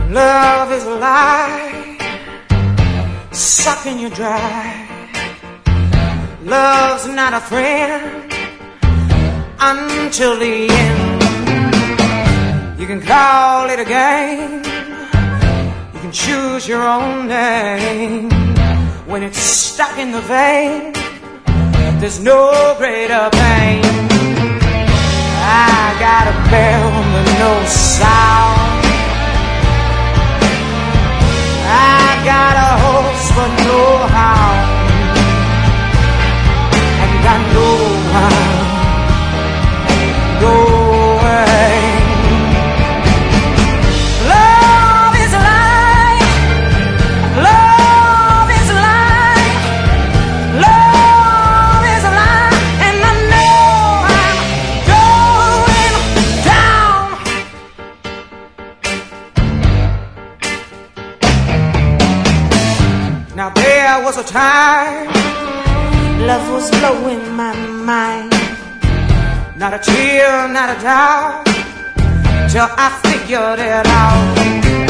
Love is a lie, sucking you dry. Love's not a friend until the end. You can call it a game, you can choose your own name. When it's stuck in the vein, there's no greater pain. I got a bell with no sound, I got a horse but no hound, and I know I'm going. Love is life, love is life, love is life, and I know I'm going down. Now there was a time love was blowing my mind. Not a tear, not a doubt, till I figured it out.